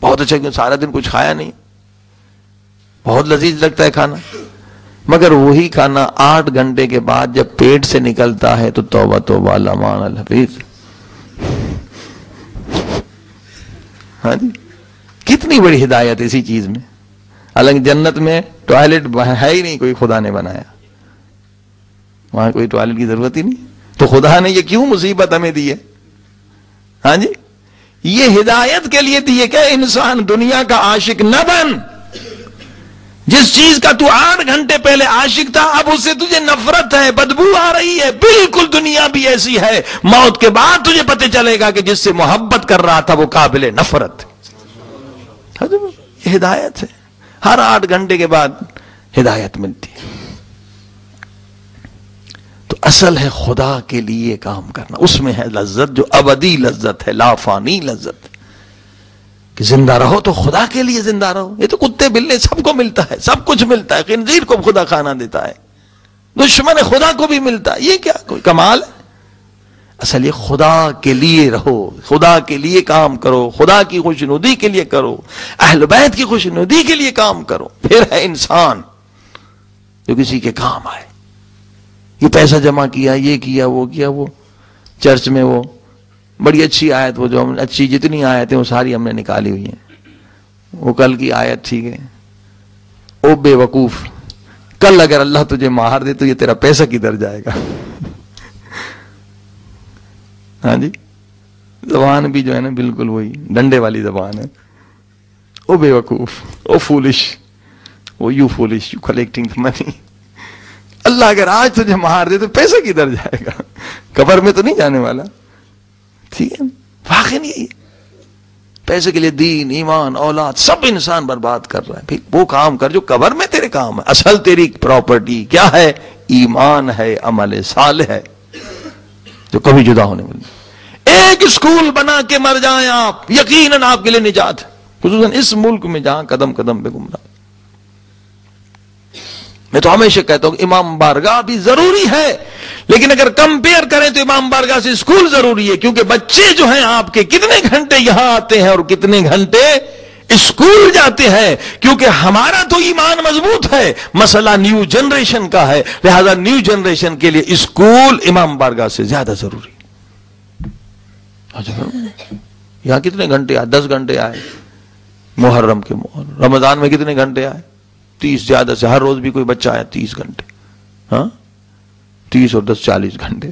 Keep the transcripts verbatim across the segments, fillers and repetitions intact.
بہت اچھا، کیوں سارا دن کچھ کھایا نہیں، بہت لذیذ لگتا ہے کھانا، مگر وہی کھانا آٹھ گھنٹے کے بعد جب پیٹ سے نکلتا ہے تو توبہ توبہ لمان الحفیظ. ہاں جی، کتنی بڑی ہدایت اسی چیز میں. حالانکہ جنت میں ٹوائلٹ ہے ہی نہیں، کوئی خدا نے بنایا، وہاں کوئی ٹوائلٹ کی ضرورت ہی نہیں، تو خدا نے یہ کیوں مصیبت ہمیں دی ہے؟ ہاں جی، یہ ہدایت کے لیے دی ہے کہ انسان دنیا کا عاشق نہ بن. جس چیز کا تو آٹھ گھنٹے پہلے عاشق تھا اب اس سے تجھے نفرت ہے، بدبو آ رہی ہے. بالکل دنیا بھی ایسی ہے، موت کے بعد تجھے پتہ چلے گا کہ جس سے محبت کر رہا تھا وہ قابل نفرت. یہ ہدایت ہے، ہر آٹھ گھنٹے کے بعد ہدایت ملتی ہے. تو اصل ہے خدا کے لیے کام کرنا، اس میں ہے لذت جو ابدی لذت ہے، لا فانی لذت، کہ زندہ رہو تو خدا کے لیے زندہ رہو. یہ تو کتے بلے سب کو ملتا ہے، سب کچھ ملتا ہے، خنزیر کو خدا کھانا دیتا ہے، دشمن خدا کو بھی ملتا ہے. یہ کیا کوئی کمال ہے؟ اصل یہ خدا کے لیے رہو، خدا کے لیے کام کرو، خدا کی خوشنودی کے لیے کرو، اہل بیت کی خوشنودی کے لیے کام کرو. پھر ہے انسان جو کسی کے کام آئے. یہ پیسہ جمع کیا، یہ کیا، وہ کیا، وہ چرچ میں وہ بڑی اچھی آیت، وہ جو ہم اچھی جتنی آیتیں وہ ساری ہم نے نکالی ہوئی ہیں. وہ کل کی آیت ٹھیک ہے، او بے وقوف، کل اگر اللہ تجھے مار دے تو یہ تیرا پیسہ کدھر جائے گا؟ ہاں جی، زبان بھی جو ہے نا بالکل وہی ڈنڈے والی زبان ہے. او بے وقوف، oh foolish, oh you foolish, you collecting money. اللہ اگر آج تجھے مار دے تو پیسہ کدھر جائے گا؟ قبر میں تو نہیں جانے والا. ٹھیک ہے، واقعی نہیں، پیسے کے لیے دین، ایمان، اولاد سب انسان برباد کر رہا ہے. پھر وہ کام کر جو قبر میں تیرے کام ہے. اصل تیری پراپرٹی کیا ہے؟ ایمان ہے، عمل صالح ہے، جو کبھی جدا ہونے والی. ایک اسکول بنا کے مر جائیں آپ، یقیناً آپ کے لیے نجات ہے، خصوصاً اس ملک میں جہاں قدم قدم پہ گمراہ. میں تو ہمیشہ کہتا ہوں کہ امام بارگاہ بھی ضروری ہے، لیکن اگر کمپیئر کریں تو امام بارگاہ سے اسکول ضروری ہے، کیونکہ بچے جو ہیں آپ کے کتنے گھنٹے یہاں آتے ہیں اور کتنے گھنٹے اسکول جاتے ہیں. کیونکہ ہمارا تو ایمان مضبوط ہے، مسئلہ نیو جنریشن کا ہے، لہذا نیو جنریشن کے لیے اسکول امام بارگاہ سے زیادہ ضروری. یہاں کتنے گھنٹے آئے؟ دس گھنٹے آئے محرم کے محرم. رمضان میں کتنے گھنٹے آئے؟ تیس، زیادہ سے ہر روز بھی کوئی بچہ آیا تیس گھنٹے. ہاں، تیس اور دس چالیس گھنٹے،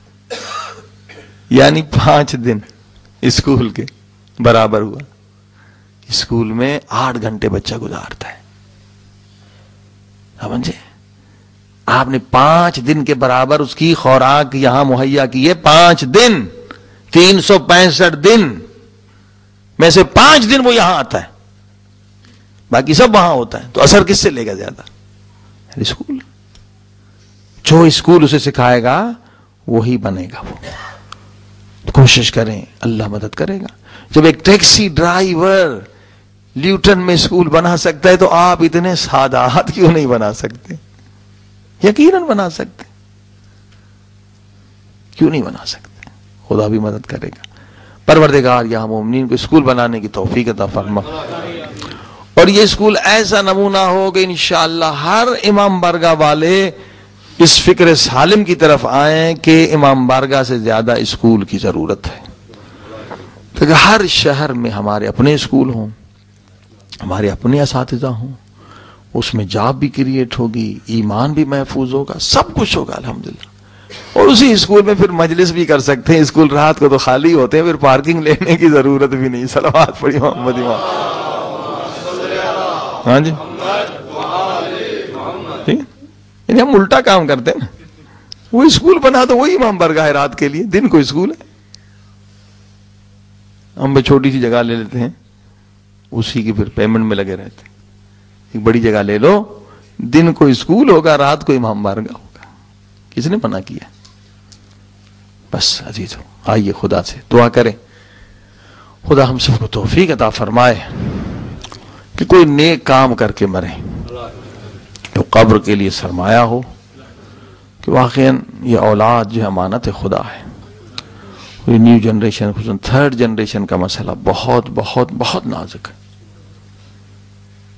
یعنی پانچ دن اسکول کے برابر ہوا. اسکول میں آٹھ گھنٹے بچہ گزارتا ہے، سمجھے؟ آپ نے پانچ دن کے برابر اس کی خوراک یہاں مہیا کی ہے. پانچ دن، تین سو پینسٹھ دن میں سے پانچ دن وہ یہاں آتا ہے، باقی سب وہاں ہوتا ہے. تو اثر کس سے لے گا زیادہ؟ اسکول. جو اسکول اسے سکھائے گا وہی بنے گا. وہ کوشش کریں، اللہ مدد کرے گا. جب ایک ٹیکسی ڈرائیور لیوٹن میں اسکول بنا سکتا ہے تو آپ اتنے سادات کیوں نہیں بنا سکتے؟ یقیناً بنا سکتے، کیوں نہیں بنا سکتے؟ خدا بھی مدد کرے گا. پروردگار یہاں مومنین کو اسکول بنانے کی توفیق عطا فرما، اور یہ اسکول ایسا نمونہ ہو کہ انشاءاللہ ہر امام بارگاہ والے اس فکر سالم کی طرف آئیں کہ امام بارگاہ سے زیادہ اسکول کی ضرورت ہے. کہ ہر شہر میں ہمارے اپنے اسکول ہوں، ہمارے اپنے اساتذہ ہوں، اس میں جاب بھی کریٹ ہوگی، ایمان بھی محفوظ ہوگا، سب کچھ ہوگا الحمدللہ. اور اسی اسکول میں پھر مجلس بھی کر سکتے ہیں. اسکول رات کو تو خالی ہوتے ہیں، پھر پارکنگ لینے کی ضرورت بھی نہیں. صلوات پڑھی محمد امام. ہاں جی، یعنی ہم الٹا کام کرتے ہیں نا. وہ اسکول بنا تو وہی امام بارگاہ ہے رات کے لیے، دن کو اسکول ہے. ہم بھی چھوٹی سی جگہ لے لیتے ہیں، اسی کی پھر پیمنٹ میں لگے رہتے ہیں. ایک بڑی جگہ لے لو، دن کو اسکول ہوگا، رات کو امام بارگاہ ہوگا. کس نے منع کیا؟ بس عزیزو، آئیے خدا سے دعا کریں، خدا ہم سب کو توفیق عطا فرمائے کہ کوئی نیک کام کر کے مرے، جو قبر کے لیے سرمایہ ہو، کہ واقعاً یہ اولاد جو امانت خدا ہے. نیو جنریشن، خصوصاً تھرڈ جنریشن کا مسئلہ بہت بہت بہت نازک ہے.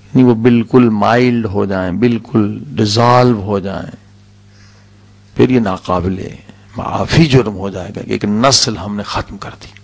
نہیں وہ بالکل مائلڈ ہو جائیں، بالکل ڈیزالو ہو جائیں، پھر یہ ناقابل معافی جرم ہو جائے گا کہ ایک نسل ہم نے ختم کر دی.